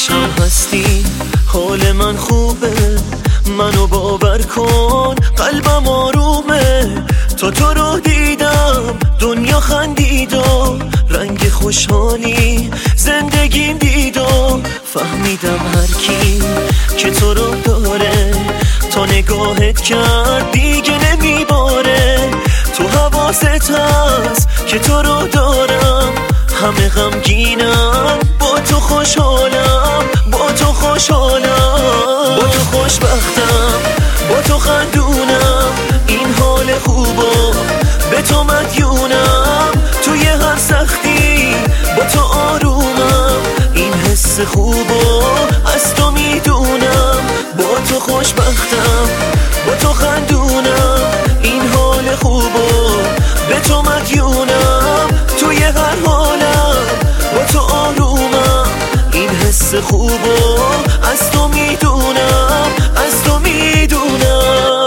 پیشم هستی، حال من خوبه، منو باور کن، قلبم آرومه. تو رو دیدم دنیا خندید و رنگ خوشحالی زندگیم دید و فهمیدم هر کی که تو رو داره تا نگاهت کرد دیگه نمیباره. تو حواست هست که تو رو دارم، همه غمگینم، با تو خوشحالم، با تو خوشحالم، با تو خوشبختم، با تو خندونم. این حال خوبو به تو مدیونم، توی هر سختی با تو آرومم. این حس خوبو از تو میدونم، با تو خوشبختم، با تو خندونم. این حال خوبو به تو مدیونم، توی هر حالم با تو آرومم. این حس خوبو از تو میدونم، از تو میدونم.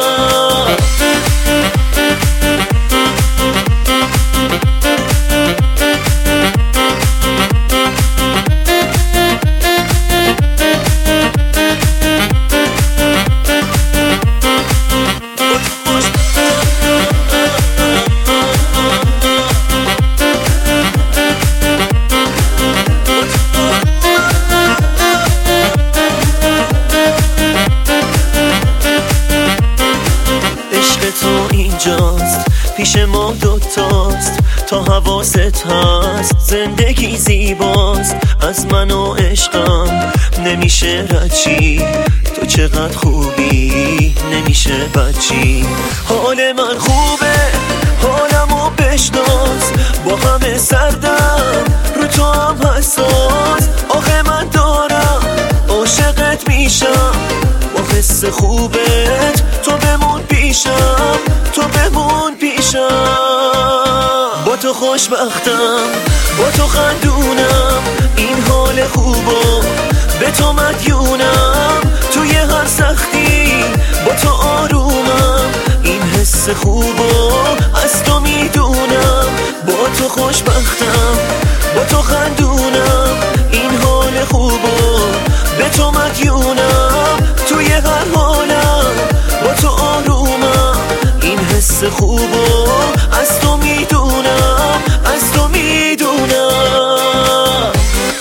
پیش ما دوتاست، تا حواست هست، زندگی زیباست. از من و عشقم نمیشه رچی، تو چقدر خوبی نمیشه بچی. حال من خوبه، حالمو بشناس، با همه سردم، رو تو هم حساس. آخه من دارم عاشقت میشم، با حس خوبت تو بمون پیشم، تو بمون پیشم. با تو خوشبختم، با تو خندونم. این حال خوبو به تو مدیونم، توی هر سختی با تو آرومم. این حس خوبو از تو میدونم، با تو خوشبختم، با تو خندونم. این حال خوبو به تو مدیونم، توی هر حالم با تو آرومم. این حس خوبو از تو میدونم، از تو میدونم.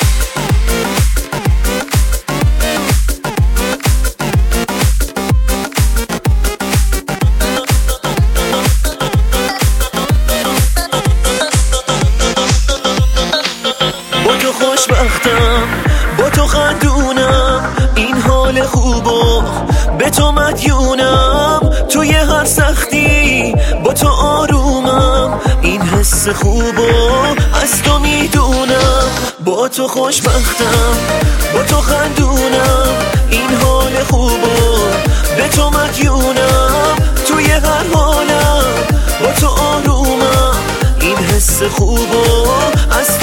با تو خوشبختم، با تو خندونم. این حال خوبو به تو مدیونم، توی هر سختی با تو آرومم. این حس خوبو از تو میدونم، با تو خوشبختم، با تو خندونم. این حال خوبو به تو مدیونم، توی هر حالم با تو آرومم. این حس خوبو از